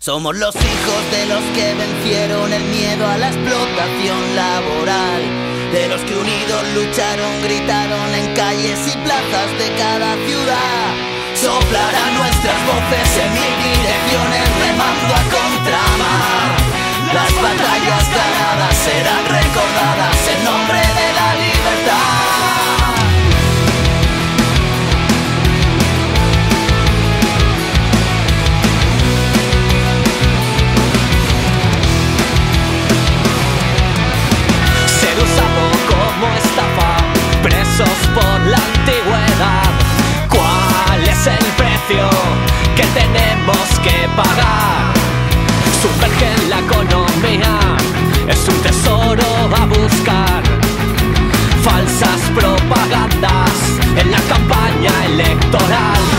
Somos los hijos de los que vencieron el miedo a la explotación laboral, de los que unidos lucharon, gritaron en calles y plazas de cada ciudad. Soplarán nuestras voces en mil direcciones, remando a contramar. Las batallas ganadas serán recordadas en nombre de la libertad. Por la antigüedad, ¿cuál es el precio que tenemos que pagar? Sumerge en la economía, es un tesoro a buscar. Falsas propagandas en la campaña electoral.